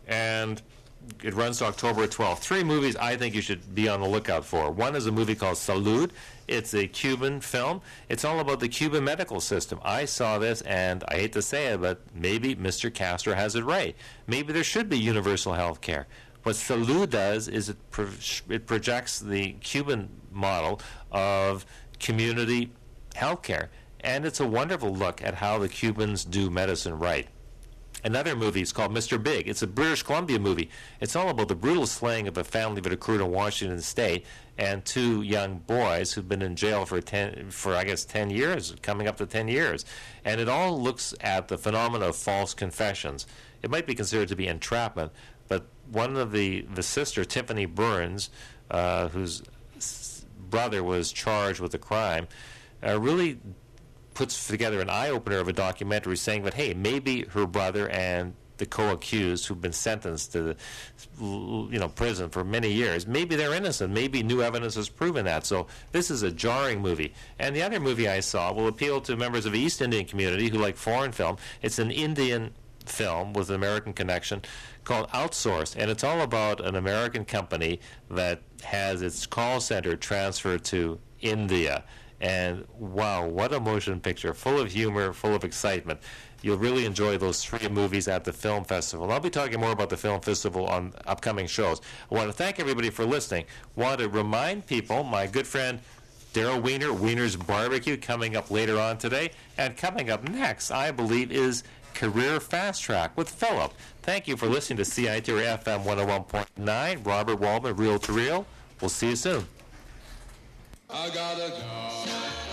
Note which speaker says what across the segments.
Speaker 1: and it runs to October 12th. 3 movies I think you should be on the lookout for. One is a movie called Salud. It's a Cuban film. It's all about the Cuban medical system. I saw this, and I hate to say it, but maybe Mr. Castro has it right. Maybe there should be universal health care. What Salud does is it projects the Cuban model of community health care, and it's a wonderful look at how the Cubans do medicine right. Another movie is called Mr. Big. It's a British Columbia movie. It's all about the brutal slaying of a family that occurred in Washington State and 2 young boys who've been in jail for 10 years, coming up to 10 years. And it all looks at the phenomenon of false confessions. It might be considered to be entrapment, but one of the sister, Tiffany Burns, whose brother was charged with a crime, really puts together an eye-opener of a documentary saying that, hey, maybe her brother and the co-accused who've been sentenced to prison for many years, maybe they're innocent. Maybe new evidence has proven that. So this is a jarring movie. And the other movie I saw will appeal to members of the East Indian community who like foreign film. It's an Indian film with an American connection called Outsourced, and it's all about an American company that has its call center transferred to India. And wow, what a motion picture, full of humor, full of excitement. You'll really enjoy those 3 movies at the film festival. I'll be talking more about the film festival on upcoming shows. I want to thank everybody for listening. I want to remind people, my good friend Daryl Weiner, Weiner's Barbecue, coming up later on today. And coming up next, I believe, is Career Fast Track with Philip. Thank you for listening to CITR FM 101.9. Robert Waldman, Reel to Reel. We'll see you soon. I gotta go.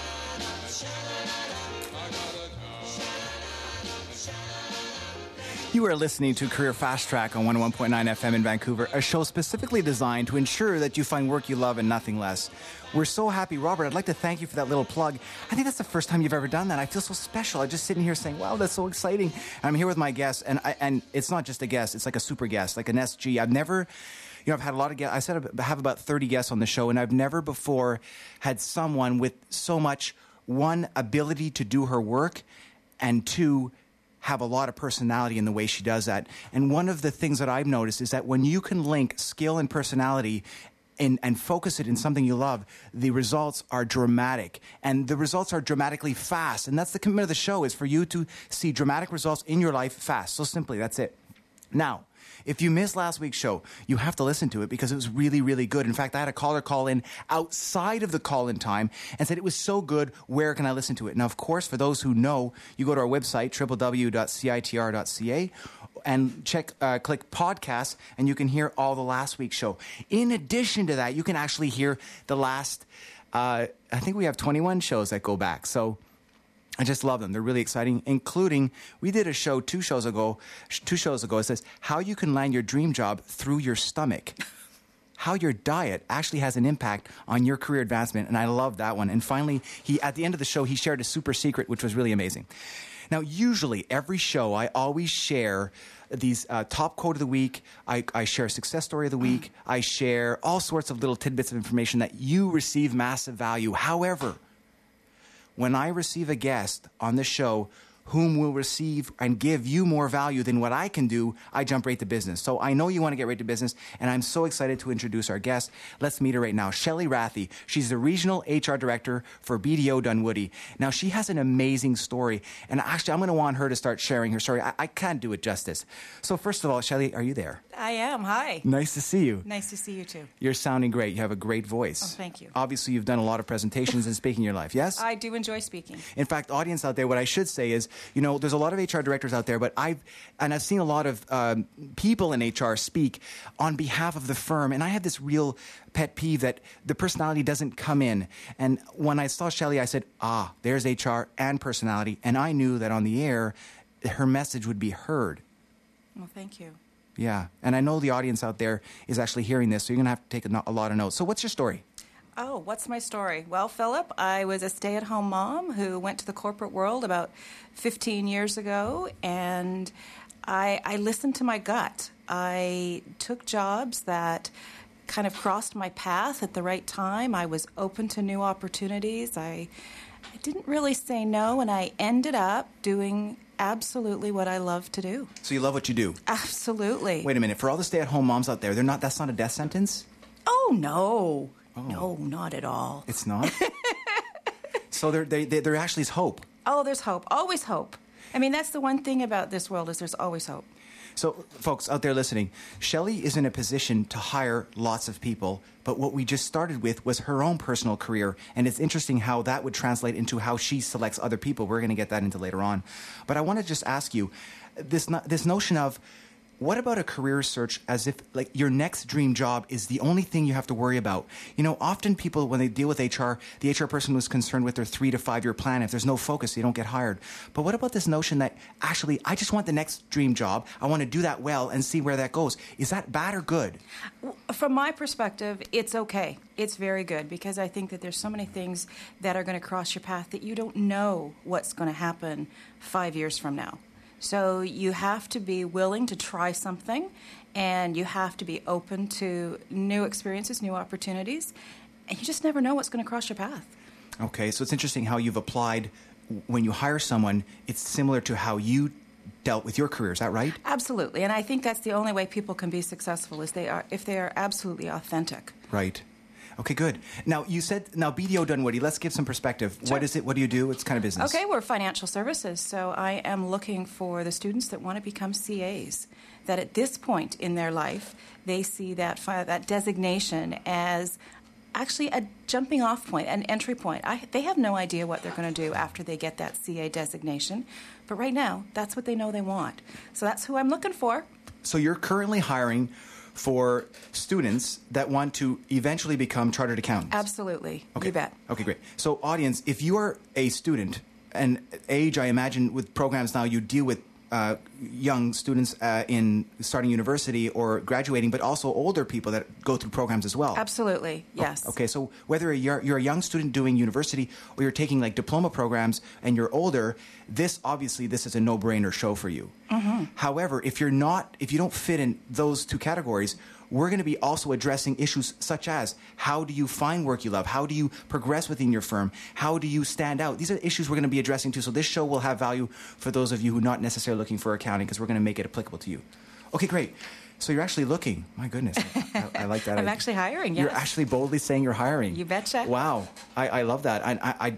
Speaker 2: You are listening to Career Fast Track on 101.9 FM in Vancouver, a show specifically designed to ensure that you find work you love and nothing less. We're so happy. Robert, I'd like to thank you for that little plug. I think that's the first time you've ever done that. I feel so special. I'm just sitting here saying, wow, that's so exciting. And I'm here with my guest, and it's not just a guest. It's like a super guest, like an SG. I've never... I've had a lot of guests. I said I have about 30 guests on the show, and I've never before had someone with so much, 1, ability to do her work, and 2, have a lot of personality in the way she does that. And one of the things that I've noticed is that when you can link skill and personality and focus it in something you love, the results are dramatic. And the results are dramatically fast. And that's the commitment of the show, is for you to see dramatic results in your life fast. So simply, that's it. Now, if you missed last week's show, you have to listen to it because it was really, really good. In fact, I had a caller call in outside of the call-in time and said it was so good, where can I listen to it? Now, of course, for those who know, you go to our website, www.citr.ca, and click podcasts, and you can hear all the last week's show. In addition to that, you can actually hear the last, I think we have 21 shows that go back. So I just love them. They're really exciting, including, we did a show two shows ago. It says, how you can land your dream job through your stomach. How your diet actually has an impact on your career advancement. And I love that one. And finally, at the end of the show, he shared a super secret, which was really amazing. Now, usually, every show, I always share these top quote of the week. I share a success story of the week. I share all sorts of little tidbits of information that you receive massive value. However, when I receive a guest on the show whom will receive and give you more value than what I can do, I jump right to business. So I know you want to get right to business, and I'm so excited to introduce our guest. Let's meet her right now. Shelley Rathie. She's the Regional HR Director for BDO Dunwoody. Now, she has an amazing story, and actually, I'm going to want her to start sharing her story. I can't do it justice. So first of all, Shelley, are you there?
Speaker 3: I am. Hi.
Speaker 2: Nice to see you.
Speaker 3: Nice to see you, too.
Speaker 2: You're sounding great. You have a great voice.
Speaker 3: Oh, thank you.
Speaker 2: Obviously, you've done a lot of presentations and speaking in your life, yes?
Speaker 3: I do enjoy speaking.
Speaker 2: In fact, audience out there, what I should say is, you know, there's a lot of HR directors out there, but I've seen a lot of people in HR speak on behalf of the firm, and I have this real pet peeve that the personality doesn't come in. And when I saw Shelley, I said, there's HR and personality, and I knew that on the air, her message would be heard.
Speaker 3: Well, thank you.
Speaker 2: Yeah, and I know the audience out there is actually hearing this, so you're going to have to take a lot of notes. So what's your story?
Speaker 3: Oh, what's my story? Well, Philip, I was a stay-at-home mom who went to the corporate world about 15 years ago, and I listened to my gut. I took jobs that kind of crossed my path at the right time. I was open to new opportunities. I didn't really say no, and I ended up doing absolutely what I love to do.
Speaker 2: So you love what you do?
Speaker 3: Absolutely.
Speaker 2: Wait a minute. For all the stay-at-home moms out there, that's not a death sentence?
Speaker 3: Oh, no. Oh. No, not at all.
Speaker 2: It's not? So there actually is hope.
Speaker 3: Oh, there's hope. Always hope. I mean, that's the one thing about this world is there's always hope.
Speaker 2: So, folks out there listening, Shelley is in a position to hire lots of people, but what we just started with was her own personal career, and it's interesting how that would translate into how she selects other people. We're going to get that into later on. But I want to just ask you, this notion of, what about a career search as if like your next dream job is the only thing you have to worry about? You know, often people, when they deal with HR, the HR person was concerned with their 3 to 5 year plan. If there's no focus, they don't get hired. But what about this notion that actually, I just want the next dream job. I want to do that well and see where that goes. Is that bad or good?
Speaker 3: From my perspective, it's okay. It's very good because I think that there's so many things that are going to cross your path that you don't know what's going to happen 5 years from now. So you have to be willing to try something, and you have to be open to new experiences, new opportunities, and you just never know what's going to cross your path.
Speaker 2: Okay, so it's interesting how you've applied, when you hire someone, it's similar to how you dealt with your career. Is that right?
Speaker 3: Absolutely, and I think that's the only way people can be successful is if they are absolutely authentic.
Speaker 2: Right. Okay, good. Now, you said, BDO Dunwoody, let's give some perspective.
Speaker 3: Sure.
Speaker 2: What is it? What do you do? What kind of business?
Speaker 3: Okay, we're financial services, so I am looking for the students that want to become CAs, that at this point in their life, they see that designation as actually a jumping off point, an entry point. They have no idea what they're going to do after they get that CA designation, but right now, that's what they know they want. So that's who I'm looking for.
Speaker 2: So you're currently hiring for students that want to eventually become chartered accountants?
Speaker 3: Absolutely.
Speaker 2: Okay.
Speaker 3: You bet.
Speaker 2: Okay, great. So audience, if you are a student, and age, I imagine with programs now you deal with young students in starting university or graduating, but also older people that go through programs as well.
Speaker 3: Absolutely, yes.
Speaker 2: Okay, so whether you're a young student doing university or you're taking like diploma programs and you're older, this is a no-brainer show for you. Mm-hmm. However, if you don't fit in those two categories, we're going to be also addressing issues such as how do you find work you love? How do you progress within your firm? How do you stand out? These are issues we're going to be addressing too. So this show will have value for those of you who are not necessarily looking for accounting because we're going to make it applicable to you. Okay, great. So you're actually looking. My goodness. I like that.
Speaker 3: I'm actually hiring, yes.
Speaker 2: You're actually boldly saying you're hiring.
Speaker 3: You betcha.
Speaker 2: Wow. I love that. I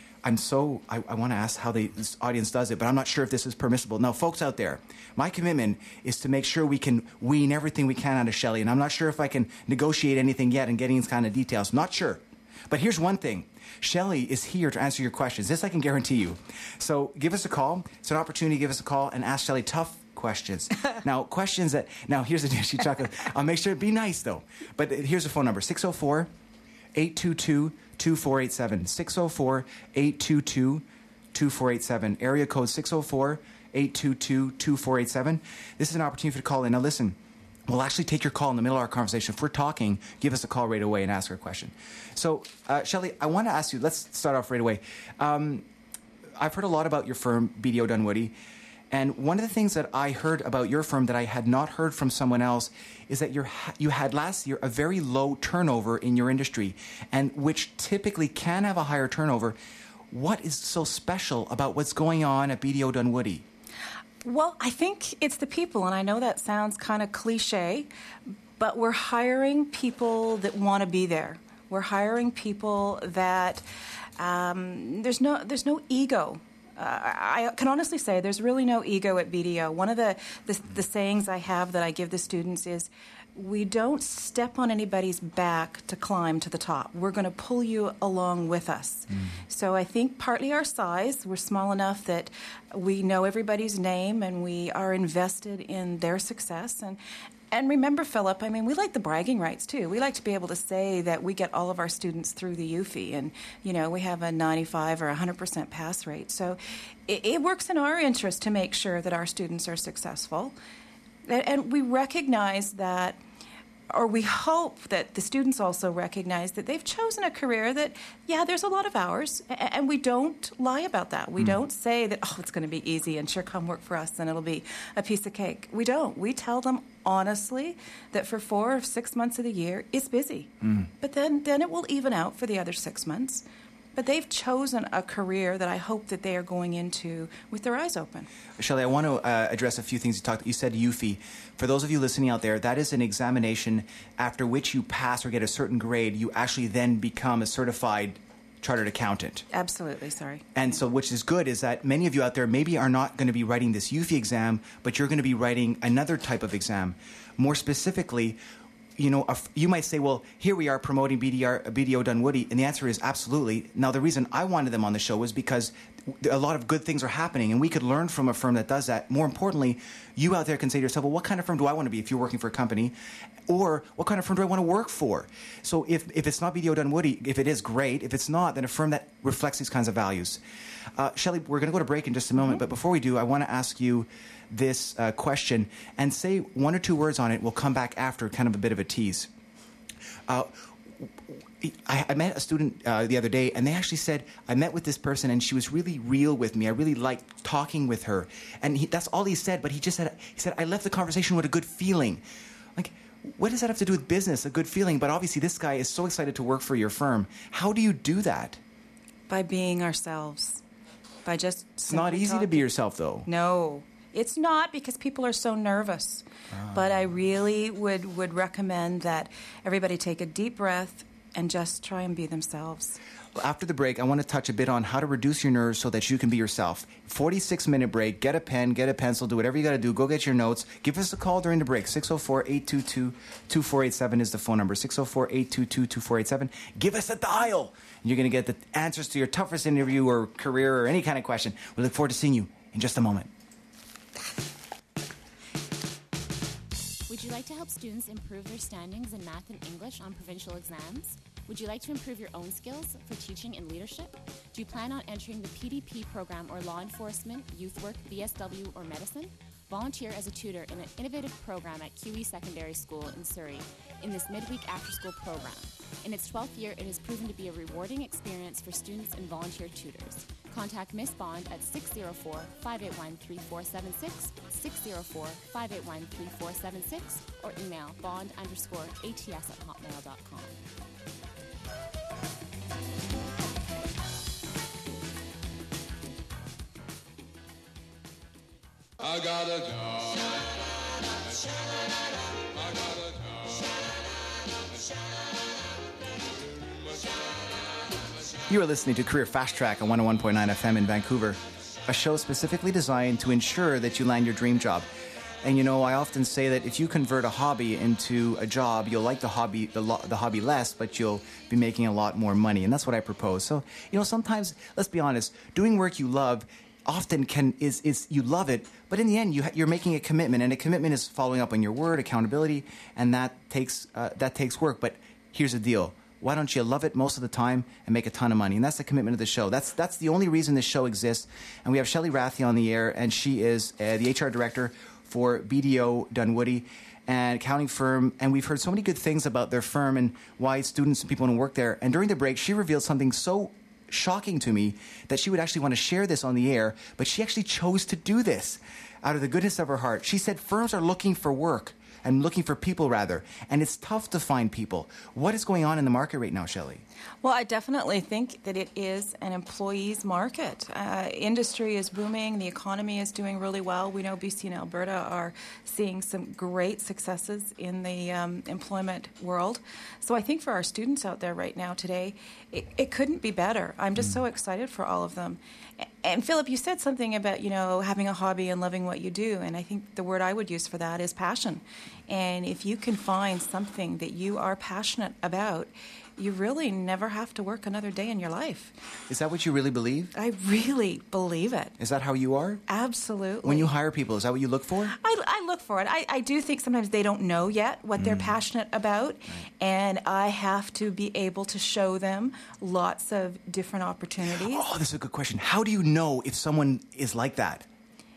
Speaker 2: want to ask how this audience does it, but I'm not sure if this is permissible. Now, folks out there, my commitment is to make sure we can wean everything we can out of Shelley, and I'm not sure if I can negotiate anything yet and getting these kind of details. I'm not sure. But here's one thing. Shelley is here to answer your questions. This I can guarantee you. So give us a call. It's an opportunity to give us a call and ask Shelley tough questions. Now, here's the deal. She chuckles. I'll make sure to be nice, though. But here's the phone number, 604-822-2487. 604-822-2487. Area code 604-822-2487. This is an opportunity for you to call in. Now listen, we'll actually take your call in the middle of our conversation. If we're talking, give us a call right away and ask her a question. So, Shelley, I want to ask you, let's start off right away. I've heard a lot about your firm, BDO Dunwoody. And one of the things that I heard about your firm that I had not heard from someone else is that you had last year a very low turnover in your industry, and which typically can have a higher turnover. What is so special about what's going on at BDO Dunwoody?
Speaker 3: Well, I think it's the people, and I know that sounds kind of cliche, but we're hiring people that want to be there. We're hiring people that there's no ego. I can honestly say there's really no ego at BDO. One of the sayings I have that I give the students is, we don't step on anybody's back to climb to the top. We're going to pull you along with us. So I think partly our size, we're small enough that we know everybody's name and we are invested in their success. And remember, Philip, I mean, we like the bragging rights, too. We like to be able to say that we get all of our students through the UFI, and, we have a 95 or 100% pass rate. So it works in our interest to make sure that our students are successful. And we recognize that, or we hope that the students also recognize that they've chosen a career that, there's a lot of hours, and we don't lie about that. We don't say that, it's going to be easy and sure, come work for us and it'll be a piece of cake. We don't. We tell them honestly that for 4 or 6 months of the year, it's busy. But then it will even out for the other 6 months. But they've chosen a career that I hope that they are going into with their eyes open.
Speaker 2: Shelley, I want to address a few things you said UFI. For those of you listening out there, that is an examination after which you pass or get a certain grade. You actually then become a certified chartered accountant.
Speaker 3: Absolutely, sorry.
Speaker 2: And so which is good is that many of you out there maybe are not going to be writing this UFI exam, but you're going to be writing another type of exam. More specifically, you might say, well, here we are promoting BDO Dunwoody, and the answer is absolutely. Now, the reason I wanted them on the show is because a lot of good things are happening, and we could learn from a firm that does that. More importantly, you out there can say to yourself, well, what kind of firm do I want to be if you're working for a company? Or what kind of firm do I want to work for? So if it's not BDO Dunwoody, if it is, great. If it's not, then a firm that reflects these kinds of values. Shelley, we're going to go to break in just a moment, but before we do, I want to ask you this question and say one or two words on it. We'll come back after, kind of a bit of a tease. I met a student the other day, and they actually said, I met with this person, and she was really real with me. I really liked talking with her. And that's all he said, but he said, I left the conversation with a good feeling. Like, what does that have to do with business, a good feeling? But obviously this guy is so excited to work for your firm. How do you do that?
Speaker 3: By being ourselves. By just
Speaker 2: It's not easy to be yourself, though.
Speaker 3: No, it's not, because people are so nervous. But I really would recommend that everybody take a deep breath and just try and be themselves.
Speaker 2: After the break, I want to touch a bit on how to reduce your nerves so that you can be yourself. 46-minute break. Get a pen, get a pencil, do whatever you got to do. Go get your notes. Give us a call during the break. 604-822-2487 is the phone number. 604-822-2487. Give us a dial. You're going to get the answers to your toughest interview or career or any kind of question. We look forward to seeing you in just a moment.
Speaker 4: Would you like to help students improve their standings in math and English on provincial exams? Would you like to improve your own skills for teaching and leadership? Do you plan on entering the PDP program or law enforcement, youth work, VSW, or medicine? Volunteer as a tutor in an innovative program at QE Secondary School in Surrey in this midweek after-school program. In its 12th year, it has proven to be a rewarding experience for students and volunteer tutors. Contact Miss Bond at 604-581-3476, 604-581-3476, or email bond_ats@hotmail.com.
Speaker 5: I got a job. I got a job.
Speaker 2: You are listening to Career Fast Track on 101.9 FM in Vancouver, a show specifically designed to ensure that you land your dream job. And I often say that if you convert a hobby into a job, you'll like the hobby less, but you'll be making a lot more money. And that's what I propose. So, sometimes, let's be honest, doing work you love often is you love it, but in the end you're making a commitment, and a commitment is following up on your word, accountability, and that takes work. But here's the deal: why don't you love it most of the time and make a ton of money? And that's the commitment of the show. That's the only reason this show exists. And we have Shelley Rathie on the air, and she is the HR director for BDO Dunwoody, an accounting firm. And we've heard so many good things about their firm and why students and people want to work there. And during the break, she revealed something so shocking to me that she would actually want to share this on the air, but she actually chose to do this out of the goodness of her heart. She said firms are looking for work, and looking for people, rather, and it's tough to find people. What is going on in the market right now, Shelley?
Speaker 3: Well, I definitely think that it is an employee's market. Industry is booming. The economy is doing really well. We know BC and Alberta are seeing some great successes in the employment world. So I think for our students out there right now today, it couldn't be better. I'm just so excited for all of them. And Philip, you said something about, having a hobby and loving what you do, and I think the word I would use for that is passion. And if you can find something that you are passionate about, you really never have to work another day in your life.
Speaker 2: Is that what you really believe?
Speaker 3: I really believe it.
Speaker 2: Is that how you are?
Speaker 3: Absolutely.
Speaker 2: When you hire people, is that what you look for?
Speaker 3: I look for it. I do think sometimes they don't know yet what they're passionate about, and I have to be able to show them lots of different opportunities.
Speaker 2: Oh, this is a good question. How do you know if someone is like that?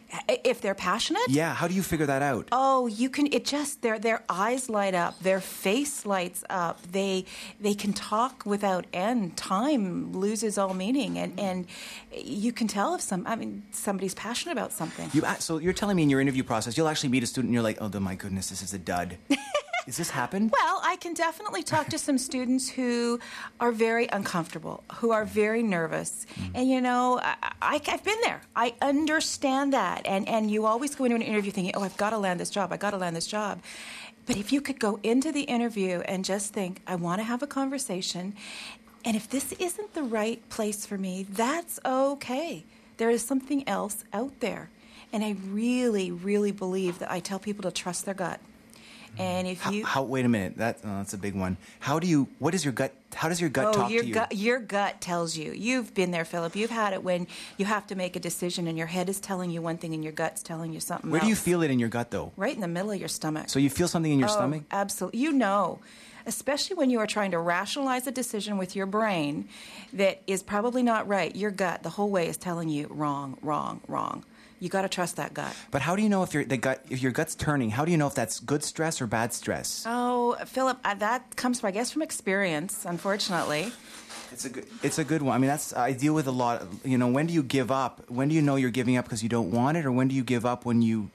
Speaker 3: If they're passionate?
Speaker 2: Yeah, how do you figure that out?
Speaker 3: Oh, you can. It just their eyes light up, their face lights up. They can talk without end. Time loses all meaning, and you can tell if somebody's passionate about something.
Speaker 2: So you're telling me in your interview process, you'll actually meet a student and you're like, oh my goodness, this is a dud. Has this happened?
Speaker 3: Well, I can definitely talk to some students who are very uncomfortable, who are very nervous. And, you know, I've been there. I understand that. And you always go into an interview thinking, oh, I've got to land this job. I've got to land this job. But if you could go into the interview and just think, I want to have a conversation, and if this isn't the right place for me, that's okay. There is something else out there. And I really, really believe that I tell people to trust their gut. And if you
Speaker 2: wait a minute, that's a big one. How does your gut talk to you?
Speaker 3: Your gut tells you. You've been there, Philip. You've had it when you have to make a decision and your head is telling you one thing and your gut's telling you something
Speaker 2: Where
Speaker 3: else.
Speaker 2: do you feel it in your gut, though?
Speaker 3: Right in the middle of your stomach.
Speaker 2: So you feel something in your stomach?
Speaker 3: Absolutely. You know, especially when you are trying to rationalize a decision with your brain that is probably not right. Your gut, the whole way, is telling you wrong, wrong, wrong. You got to trust that gut.
Speaker 2: But how do you know if your gut's turning? How do you know if that's good stress or bad stress?
Speaker 3: Oh, Philip, that comes, I guess, from experience, unfortunately.
Speaker 2: It's a good one. I mean, I deal with a lot. When do you give up? When do you know you're giving up because you don't want it, or when do you give up when you're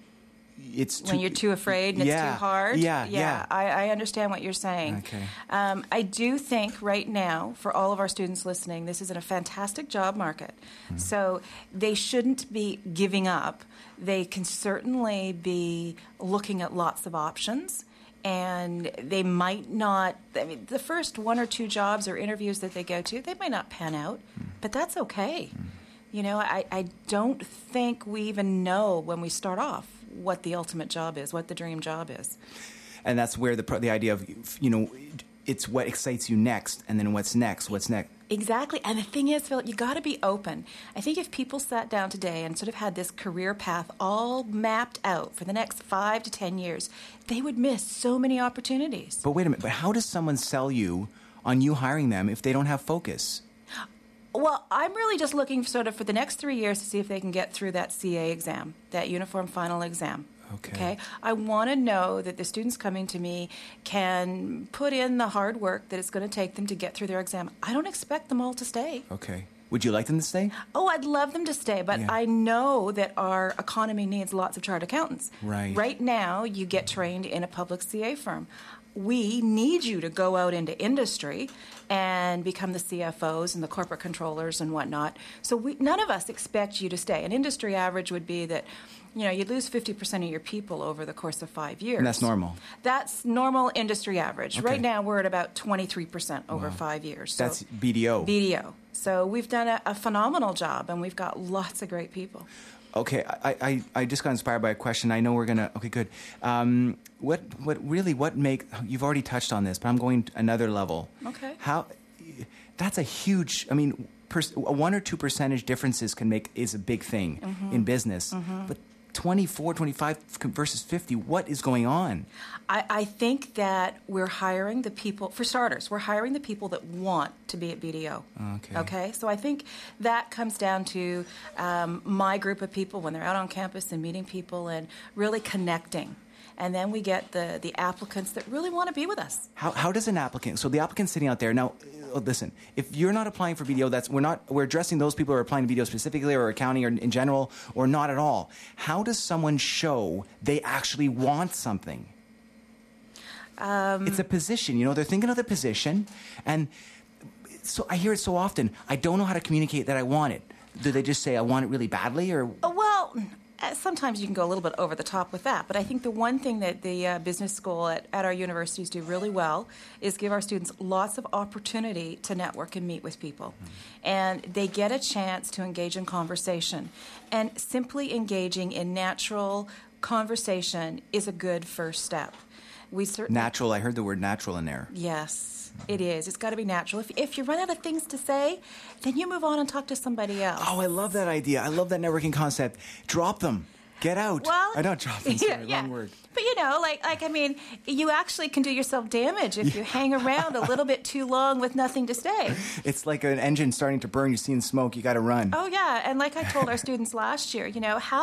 Speaker 2: too afraid and it's too hard?
Speaker 3: Yeah. I understand what you're saying.
Speaker 2: Okay.
Speaker 3: I do think right now, for all of our students listening, this is in a fantastic job market.
Speaker 2: Mm-hmm.
Speaker 3: So they shouldn't be giving up. They can certainly be looking at lots of options. And they might not, the first one or two jobs or interviews that they go to, they might not pan out, but that's okay. You know, I don't think we even know when we start off what the ultimate job is, what the dream job is.
Speaker 2: And that's where the idea of, it's what excites you next, and then what's next.
Speaker 3: Exactly. And the thing is, Philip, you got to be open. I think if people sat down today and sort of had this career path all mapped out for the next 5 to 10 years, they would miss so many opportunities.
Speaker 2: But wait a minute. But how does someone sell you on you hiring them if they don't have focus?
Speaker 3: Well, I'm really just looking sort of for the next 3 years to see if they can get through that CA exam, that Uniform Final Exam. Okay. I want to know that the students coming to me can put in the hard work that it's going to take them to get through their exam. I don't expect them all to stay.
Speaker 2: Okay. Would you like them to stay?
Speaker 3: Oh, I'd love them to stay, but I know that our economy needs lots of chartered accountants.
Speaker 2: Right.
Speaker 3: Right now, you get trained in a public CA firm. We need you to go out into industry and become the CFOs and the corporate controllers and whatnot. So none of us expect you to stay. An industry average would be that, you'd lose 50% of your people over the course of 5 years.
Speaker 2: And that's normal?
Speaker 3: That's normal industry average.
Speaker 2: Okay.
Speaker 3: Right now, we're at about 23% over 5 years. So
Speaker 2: that's BDO? BDO.
Speaker 3: So we've done a phenomenal job, and we've got lots of great people.
Speaker 2: Okay, I just got inspired by a question. I know we're gonna. Okay, good. What make? You've already touched on this, but I'm going another level.
Speaker 3: Okay.
Speaker 2: That's a huge. I mean, 1 or 2 percentage differences is a big thing in business, but 24, 25 versus 50. What is going on?
Speaker 3: I think that we're hiring the people, for starters, we're hiring the people that want to be at BDO. Okay? So I think that comes down to my group of people when they're out on campus and meeting people and really connecting. And then we get the applicants that really want to be with us.
Speaker 2: How does an applicant, so the applicant's sitting out there, now, listen, if you're not applying for BDO, we're addressing those people who are applying to BDO specifically or accounting or in general or not at all. How does someone show they actually want something? It's a position, they're thinking of the position, and so I hear it so often, I don't know how to communicate that I want it. Do they just say, I want it really badly, or?
Speaker 3: Well, sometimes you can go a little bit over the top with that, but I think the one thing that the business school at our universities do really well is give our students lots of opportunity to network and meet with people. And they get a chance to engage in conversation. And simply engaging in natural conversation is a good first step.
Speaker 2: Natural, I heard the word natural in there.
Speaker 3: Yes, it is. It's got to be natural. If you run out of things to say, then you move on and talk to somebody else.
Speaker 2: Oh, I love that idea. I love that networking concept. Drop them. Get out.
Speaker 3: Well,
Speaker 2: I don't drop them. Sorry, wrong word.
Speaker 3: But you actually can do yourself damage if you hang around a little bit too long with nothing to say.
Speaker 2: It's like an engine starting to burn. You're seeing smoke. You got to run.
Speaker 3: Oh, yeah. And like I told our students last year, have a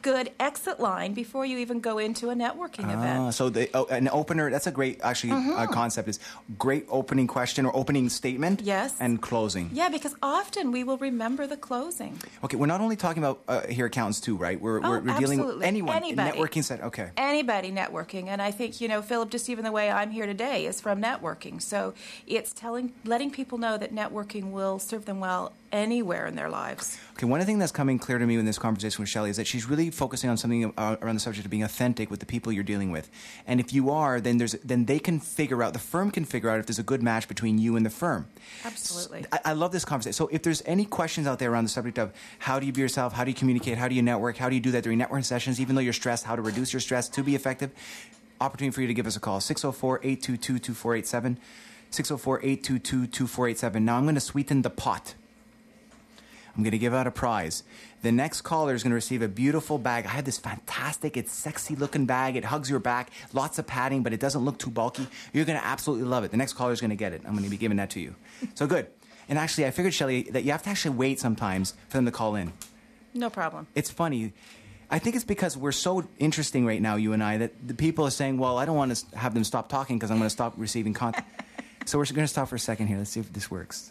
Speaker 3: good exit line before you even go into a networking event.
Speaker 2: So an opener, that's a great, actually, concept, is great opening question or opening statement.
Speaker 3: Yes.
Speaker 2: And closing.
Speaker 3: Yeah, because often we will remember the closing.
Speaker 2: Okay, we're not only talking about here accountants too, right? We're dealing with
Speaker 3: absolutely.
Speaker 2: anyone
Speaker 3: Anybody.
Speaker 2: in networking set. Okay.
Speaker 3: Anybody networking. And I think, Philip, just even the way I'm here today is from networking. So it's letting people know that networking will serve them well anywhere in their lives.
Speaker 2: Okay, one thing that's coming clear to me in this conversation with Shelley is that she's really focusing on something around the subject of being authentic with the people you're dealing with. And if you are, then they can figure out, the firm can figure out if there's a good match between you and the firm.
Speaker 3: Absolutely.
Speaker 2: I love this conversation. So if there's any questions out there around the subject of how do you be yourself, how do you communicate, how do you network, how do you do that during networking sessions, even though you're stressed, how to reduce your stress to be effective, opportunity for you to give us a call, 604-822-2487, 604-822-2487. Now I'm going to sweeten the pot. I'm going to give out a prize. The next caller is going to receive a beautiful bag. I have this fantastic, it's sexy-looking bag. It hugs your back, lots of padding, but it doesn't look too bulky. You're going to absolutely love it. The next caller is going to get it. I'm going to be giving that to you. So good. And actually, I figured, Shelley, that you have to actually wait sometimes for them to call in.
Speaker 3: No problem.
Speaker 2: It's funny. I think it's because we're so interesting right now, you and I, that the people are saying, well, I don't want to have them stop talking because I'm going to stop receiving content. So we're going to stop for a second here. Let's see if this works.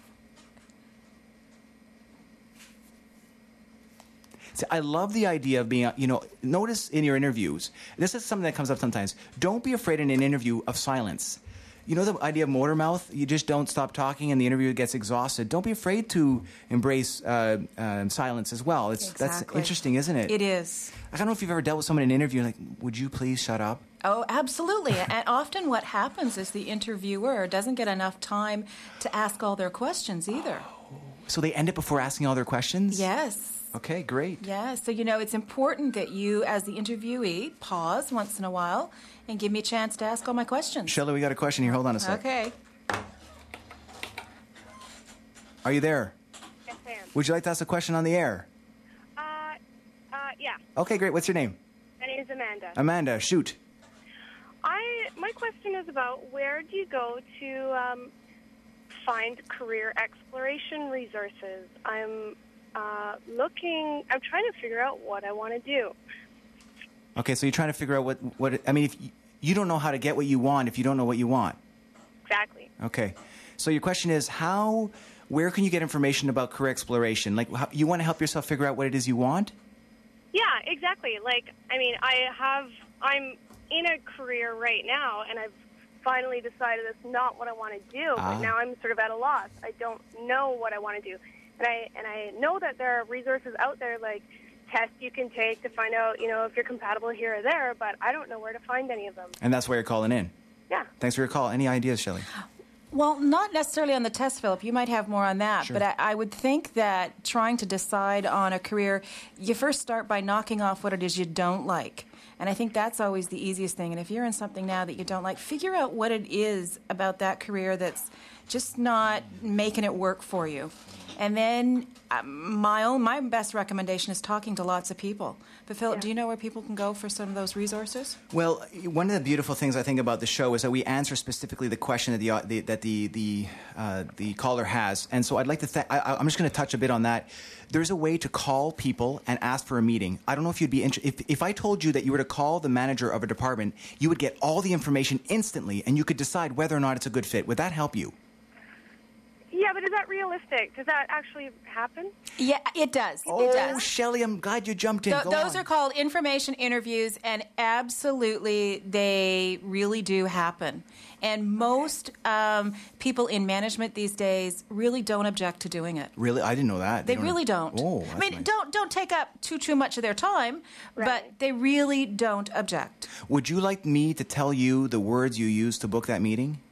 Speaker 2: See, I love the idea of being, notice in your interviews, this is something that comes up sometimes. Don't be afraid in an interview of silence. You know the idea of motor mouth? You just don't stop talking and the interviewer gets exhausted. Don't be afraid to embrace silence as well. That's interesting, isn't it?
Speaker 3: It is.
Speaker 2: I don't know if you've ever dealt with someone in an interview like, would you please shut up?
Speaker 3: Oh, absolutely. And often what happens is the interviewer doesn't get enough time to ask all their questions either.
Speaker 2: So they end it before asking all their questions?
Speaker 3: Yes.
Speaker 2: Okay, great.
Speaker 3: Yeah, so it's important that you, as the interviewee, pause once in a while and give me a chance to ask all my questions.
Speaker 2: Shelley, we got a question here. Hold on a sec.
Speaker 3: Okay.
Speaker 2: Are you there?
Speaker 6: Yes, I am.
Speaker 2: Would you like to ask a question on the air?
Speaker 6: Yeah.
Speaker 2: Okay, great. What's your name?
Speaker 6: My name is Amanda.
Speaker 2: Amanda, shoot.
Speaker 6: My question is about where do you go to find career exploration resources? I'm trying to figure out what I want to do.
Speaker 2: Okay, so you're trying to figure out what if you don't know how to get what you want if you don't know what you want.
Speaker 6: Exactly.
Speaker 2: Okay. So your question is where can you get information about career exploration? Like, you want to help yourself figure out what it is you want?
Speaker 6: Yeah, exactly. I'm in a career right now, and I've finally decided that's not what I want to do, but now I'm sort of at a loss. I don't know what I want to do. And I know that there are resources out there like tests you can take to find out, if you're compatible here or there, but I don't know where to find any of them.
Speaker 2: And that's why you're calling in.
Speaker 6: Yeah.
Speaker 2: Thanks for your call. Any ideas, Shelley?
Speaker 3: Well, not necessarily on the test, Philip. You might have more on that.
Speaker 2: Sure.
Speaker 3: But I would think that trying to decide on a career, you first start by knocking off what it is you don't like. And I think that's always the easiest thing. And if you're in something now that you don't like, figure out what it is about that career that's just not making it work for you. And then my best recommendation is talking to lots of people. But Philip, do you know where people can go for some of those resources?
Speaker 2: Well, one of the beautiful things I think about the show is that we answer specifically the question that the caller has. And so I'd like to I'm just going to touch a bit on that. There's a way to call people and ask for a meeting. I don't know if you'd be interested. If I told you that you were to call the manager of a department, you would get all the information instantly, and you could decide whether or not it's a good fit. Would that help you?
Speaker 6: Yeah, but is that realistic? Does that actually happen?
Speaker 3: Yeah, it does.
Speaker 2: Oh,
Speaker 3: It does.
Speaker 2: Shelley, I'm glad you jumped in. Go
Speaker 3: Those
Speaker 2: on.
Speaker 3: are called information interviews, and absolutely, they really do happen. And most people in management these days really don't object to doing it.
Speaker 2: Really? I didn't know that.
Speaker 3: They really don't.
Speaker 2: Oh,
Speaker 3: I mean,
Speaker 2: nice.
Speaker 3: don't take up too much of their time,
Speaker 6: Right.
Speaker 3: but they really don't object.
Speaker 2: Would you like me to tell you the words you used to book that meeting?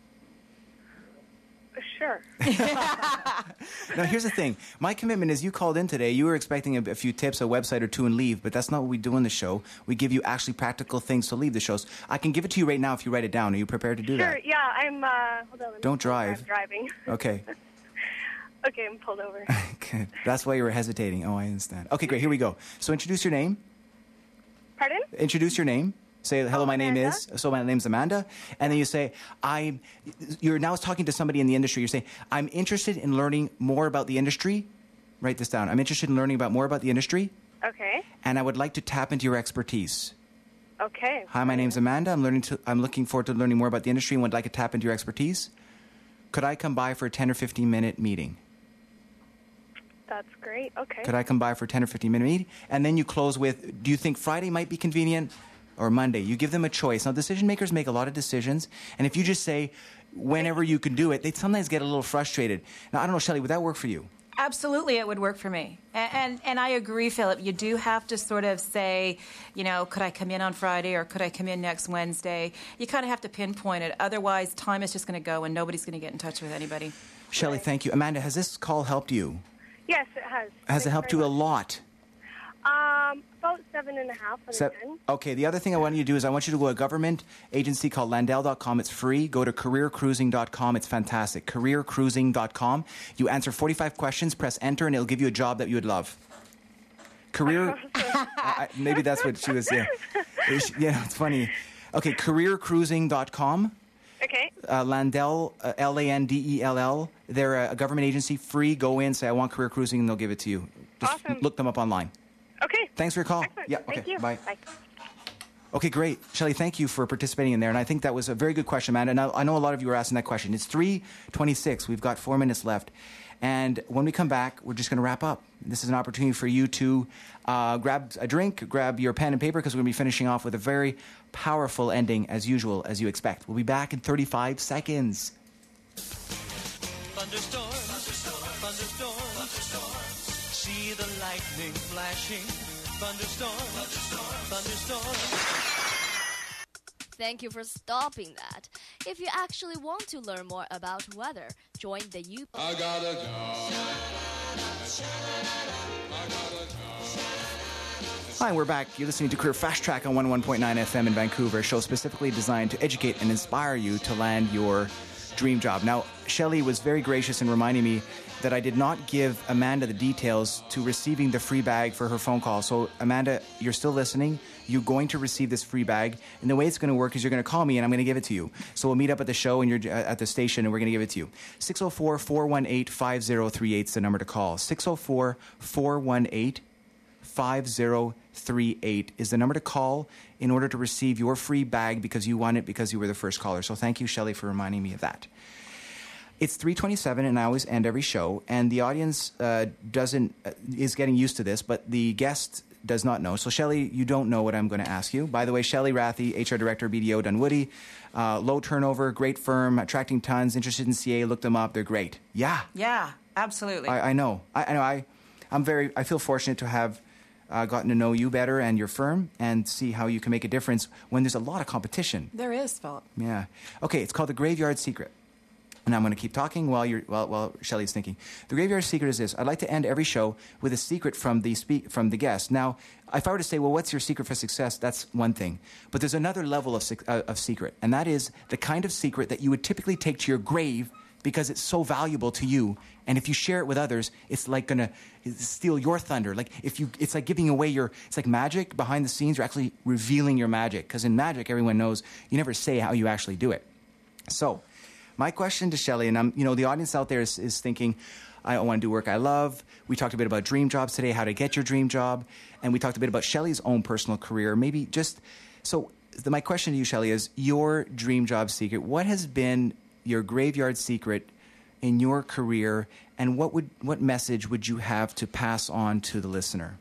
Speaker 6: Sure.
Speaker 2: Now, here's the thing. My commitment is you called in today. You were expecting a few tips, a website or two, and leave, but that's not what we do in the show. We give you actually practical things to leave the shows. I can give it to you right now if you write it down. Are you prepared to do
Speaker 6: Sure,
Speaker 2: that?
Speaker 6: yeah, I'm, hold on.
Speaker 2: Don't drive.
Speaker 6: I'm driving.
Speaker 2: Okay.
Speaker 6: Okay, I'm pulled over.
Speaker 2: Okay. That's why you were hesitating. Oh, I understand. Okay, great. Here we go. So introduce your name.
Speaker 6: Pardon?
Speaker 2: Introduce your name. Say, hello, my name
Speaker 6: Amanda.
Speaker 2: is, so my name's Amanda. And then you say, you're now talking to somebody in the industry. You're saying, I'm interested in learning more about the industry. Write this down. I'm interested in learning more about the industry.
Speaker 6: Okay.
Speaker 2: And I would like to tap into your expertise.
Speaker 6: Okay.
Speaker 2: Hi, my name's Amanda. I'm looking forward to learning more about the industry and would like to tap into your expertise. Could I come by for a 10 or 15-minute meeting?
Speaker 6: That's great. Okay.
Speaker 2: Could I come by for a 10 or 15-minute meeting? And then you close with, do you think Friday might be convenient or Monday? You give them a choice. Now, decision makers make a lot of decisions, and if you just say whenever you can do it, they sometimes get a little frustrated. Now, I don't know, Shelley, would that work for you?
Speaker 3: Absolutely, it would work for me. And I agree, Philip. You do have to sort of say, could I come in on Friday or could I come in next Wednesday? You kind of have to pinpoint it. Otherwise, time is just going to go and nobody's going to get in touch with anybody.
Speaker 2: Shelley, thank you. Amanda, has this call helped you?
Speaker 6: Yes, it has.
Speaker 2: Has it helped you a lot?
Speaker 6: About 7.5 out of 10.
Speaker 2: Okay, the other thing I want you to do is I want you to go to a government agency called Landell.com. It's free. Go to careercruising.com. It's fantastic. Careercruising.com. You answer 45 questions, press enter, and it'll give you a job that you would love. Maybe that's what she was, it's funny. Okay, careercruising.com.
Speaker 6: Okay.
Speaker 2: Landell, Landell. They're a government agency, free. Go in, say, I want career cruising, and they'll give it to you. Just
Speaker 6: Awesome.
Speaker 2: Look them up online.
Speaker 6: Okay.
Speaker 2: Thanks for your call.
Speaker 6: Excellent.
Speaker 2: Yeah, okay,
Speaker 6: Thank you.
Speaker 2: bye.
Speaker 6: Bye.
Speaker 2: Okay, great. Shelley, thank you for participating in there, and I think that was a very good question, Amanda. And I know a lot of you are asking that question. It's 3:26. We've got 4 minutes left. And when we come back, we're just going to wrap up. This is an opportunity for you to grab a drink, grab your pen and paper, because we're going to be finishing off with a very powerful ending, as usual, as you expect. We'll be back in 35 seconds.
Speaker 7: Thunderstorm, thunderstorm, thunderstorm. See the lightning flashing. Thunderstorm, thunderstorm.
Speaker 8: Thank you for stopping that. If you actually want to learn more about weather, join the
Speaker 5: I got a job. I got a job.
Speaker 2: Hi, we're back. You're listening to Career Fast Track on 101.9 FM in Vancouver, a show specifically designed to educate and inspire you to land your dream job. Now, Shelley was very gracious in reminding me that I did not give Amanda the details to receiving the free bag for her phone call. So, Amanda, you're still listening. You're going to receive this free bag. And the way it's going to work is you're going to call me and I'm going to give it to you. So we'll meet up at the show and you're at the station and we're going to give it to you. 604-418-5038 is the number to call. 604-418-5038 is the number to call in order to receive your free bag because you won it because you were the first caller. So thank you, Shelley, for reminding me of that. It's 3:27, and I always end every show, and the audience is getting used to this, but the guest does not know. So, Shelley, you don't know what I'm going to ask you. By the way, Shelley Rathie, HR Director, BDO Dunwoody, low turnover, great firm, attracting tons, interested in CA, look them up, they're great. Yeah.
Speaker 3: Yeah, absolutely.
Speaker 2: I know. I feel fortunate to have gotten to know you better and your firm and see how you can make a difference when there's a lot of competition.
Speaker 3: There is, Philip.
Speaker 2: Yeah. Okay, it's called The Graveyard Secret. And I'm going to keep talking while Shelley's thinking. The Graveyard Secret is this. I'd like to end every show with a secret from the guest. Now, if I were to say, well, what's your secret for success? That's one thing. But there's another level of secret, and that is the kind of secret that you would typically take to your grave because it's so valuable to you. And if you share it with others, it's like going to steal your thunder. It's like giving away it's like magic behind the scenes. You're actually revealing your magic. Because in magic, everyone knows you never say how you actually do it. So, my question to Shelley, and the audience out there is thinking, I want to do work I love. We talked a bit about dream jobs today, how to get your dream job, and we talked a bit about Shelley's own personal career. My question to you, Shelley, is your dream job secret. What has been your graveyard secret in your career, and what message would you have to pass on to the listener?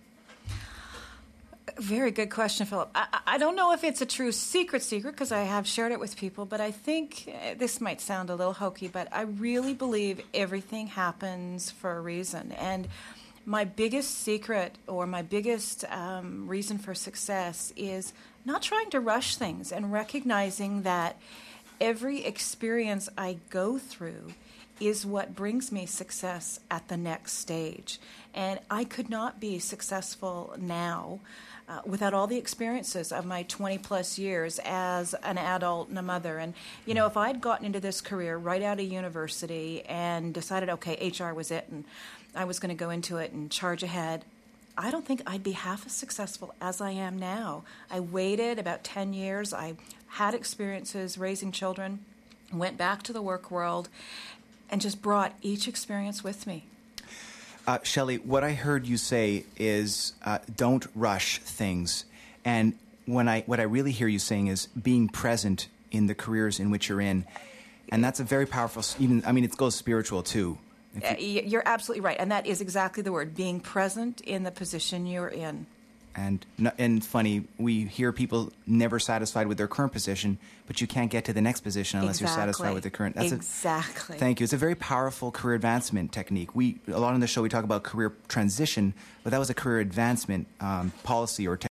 Speaker 3: Very good question, Philip. I don't know if it's a true secret because I have shared it with people, but I think this might sound a little hokey, but I really believe everything happens for a reason. And my biggest secret or my biggest reason for success is not trying to rush things and recognizing that every experience I go through is what brings me success at the next stage. And I could not be successful now without all the experiences of my 20-plus years as an adult and a mother. And, if I'd gotten into this career right out of university and decided, okay, HR was it, and I was going to go into it and charge ahead, I don't think I'd be half as successful as I am now. I waited about 10 years. I had experiences raising children, went back to the work world, and just brought each experience with me.
Speaker 2: Shelley, what I heard you say is don't rush things. And what I really hear you saying is being present in the careers in which you're in. And that's a very powerful, it goes spiritual too.
Speaker 3: You're absolutely right. And that is exactly the word, being present in the position you're in.
Speaker 2: And funny, we hear people never satisfied with their current position, but you can't get to the next position unless you're satisfied with the current.
Speaker 3: Exactly.
Speaker 2: Thank you. It's a very powerful career advancement technique. A lot on the show we talk about career transition, but that was a career advancement policy or technique.